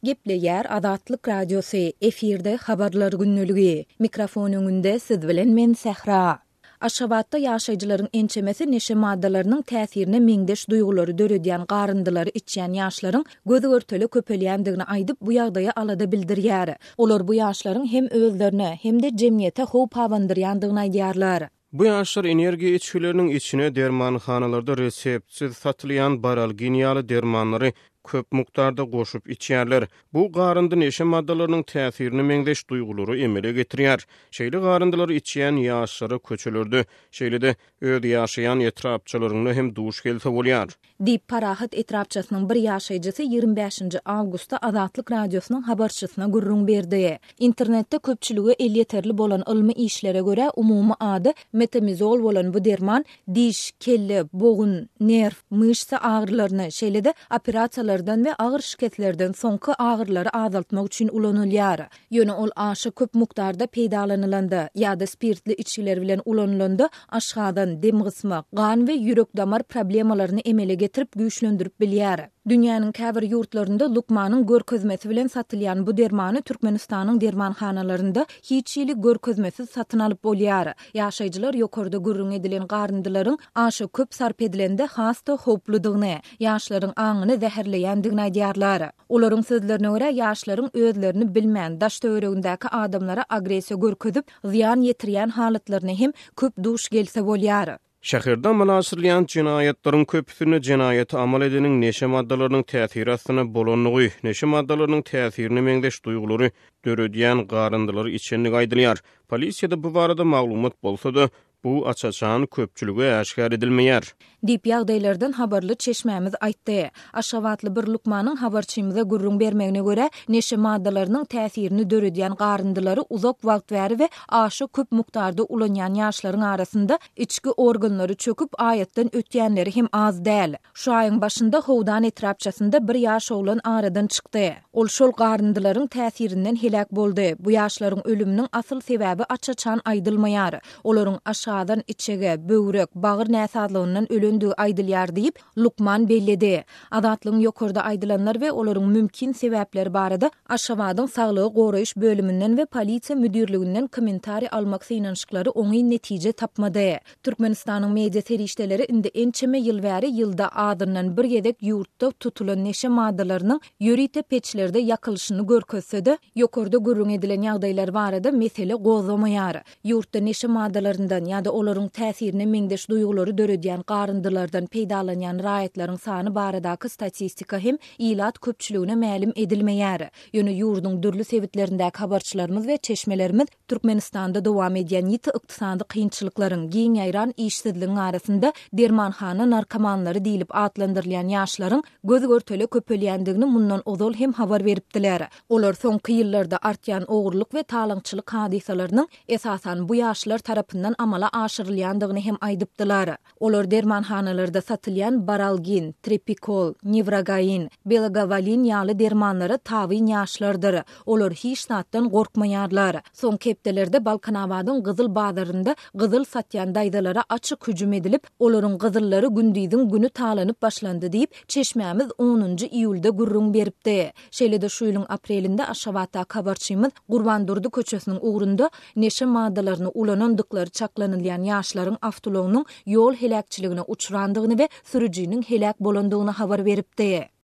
Gepleyer Azatlyk Radiosu efirde habarlar günnüligi. Mikrofon öňünde siz bilen men Sehra. Aşgabatda ýaşaýjylaryň ençemesi neşe maddalarynyň täsirini meňdeş duýgulary döredýän garındylary içýän ýaşlaryň gözü örteli köpelýändigini aýdyp bu ýagdaýa alada bildirýär. Olar bu ýaşlaryň hem özlerine hem de jemgyýete howp hawandyrýandygyny aýdýarlar. Bu ýaşlar energiýa içkileriniň içine dermanhanalarda reseptsiz satylýan baralgin ýaly dermanlary köp mukdarda goşup içýärler. Bu garyndy neşe maddalarynyň täsirini meňdeş duýgulary emele getirýär. Şeýle garyndylar içýän ýaşlara köçelerde, şeýle de öz ýaşaýan etrapçylaryny hem duş gelse bolýar. Dip Parahat etrapçysynyň bir ýaşaýjysy 25 awgustda Azatlyk Radiosynyň habarçysyna gurrun berdi. Internetde köpçüligi el ýeterli bolan ilmi işlere göre umumy ady metamizol bolan bu derman diş, kelle, bogun, nerv, myşsa ağrılaryny, şeýle de operasiýalardan we agyr şiketlerden soňky ağrylary azaltmak üçin ulanylýar. Ýöne ol aşy köp mukdarda peýdalanylanda ýa-da spirtli içkiler bilen ulanylanda aşgadan dem gysmak, gan we ýürek damar problemalaryny emele getirip güýçlendirip bilýär. Dünýäniň käbir ýurtlarynda lukmanyň görkezmesi bilen satylýan bu dermany Türkmenistanyň dermanhanalarynda hiç ýyly görkezmesiz satyn alyp bolýar. Ýaşaýjylar ýokarda gurrun edilen garyndylaryň aşy köp sarp edilende hasta hopludygyny, ýaşlaryň aňyny zäherleýändigini aýdýarlar. Olaryň sözlerine görä ýaşlaryň özlerini bilmän daş töweregindäki adamlara agresiýa görkezip ziýan ýetirýän halatlaryny hem köp duş gelse bolýar. Şäherde amallaşyrylan jinaýatlaryň köpüsini jinaýaty amal edeniň neşe maddalarynyň täsiri astyna bolanlygy, neşe maddalarynyň täsirini meňdeş duýgulary döredýän garyndylar içenligi aýdylýar. Polisiýada bu barada maglumat bolsa-da, bu açaçan köpçülüge aşkar edilmeýär. Dip ýagdaýlardan habarly çeşmämiz aýtdy. Aşgabatly bir lukmanyň habarçymyza gurrun bermegine göre neşe maddalarynyň täsirini döredýän garındylary uzak wagt bäri we aşy köp mukdarda ulanýan ýaşlaryň arasynda içki organlary çöküp aýatdan ötýänleri hem az däl. Şu aýyň başynda howdan etrapçasynda bir ýaş oglan aradan çykdy. Ol şol garyndylaryň täsirinden helak boldy. Bu ýaşlaryň ölüminiň asyl sebäbi açaçan aýdylmaýar. Olaryň aşgadan içege, böwrek, bagyr näsadlygynyň ölendigi aýdylýar diýip Lukman belledi. Azatlygyň ýokarda aýdylanlar we olaryň mümkin sebäpleri barada Aşgabatyň saglygy goraýyş bölüminden we polisiýa müdirliginden kommentari almak synanşyklary oňy netije tapmady. Türkmenistanyň media serişdeleri indi ençeme ýyl bäri ýylda adyndan bir gedek ýurtda tutulan neşe maddalarynyň ýörite peçlerde ýakylyşyny görkezse-de, ýokarda gurrun edilen ýagdaýlar barada mesele gozlamaýar. Ýurtda neşe maddalaryndan ýa-da olaryň täsirini meňdeş duýgulary döredýän garyndylardan peýdalanýan raýatlaryň sany baradaky statistika hem ilat köpçüligine mälim edilmeýär. Ýöne ýurduň dürli sebitlerindäki habarçylarymyz we çeşmelerimiz Türkmenistanda dowam edýän ýiti ykdysady kynçylyklaryň, giň ýaýran işsizligiň arasynda dermanhana narkomanlary diýilip atlandyrylýan ýaşlaryň göz görteli köpelýändigini mundan ozal hem habar beripdiler. Olar soňky ýyllarda artýan ogurlyk we talaňçylyk hadisalarynyň esasan bu ýaşlar tarapyndan amala aşyrylýandygyny hem aýdypdylar. Olar dermanhanalarda satylýan baralgin, tripikol, nivragain, belagavalin ýaly dermanlary tawyn ýaşlardyr. Olar hiç satdan gorkmaýarlar. Soň kepdelerde Balkanabadyň Gyzyl bazarynda gyzyl satýan daýdalara açyk hüjüm edilip, olaryň gyzyllary gündüziň günü talanyp başlandy diýip çeşmämiz 10 iýulda gurrun beripdi. Şeýle de şu ýylyň aprelinde Aşgabatda habarçymyz Gurbandurdy köçesiniň ugrunda neşe maddalaryny ulanandyklary çaklanylýan ýaşlaryň awtologynyň ýol helakçylygyna uçrandygyny we sürüjiniň helak bolandygyny habar beripdi.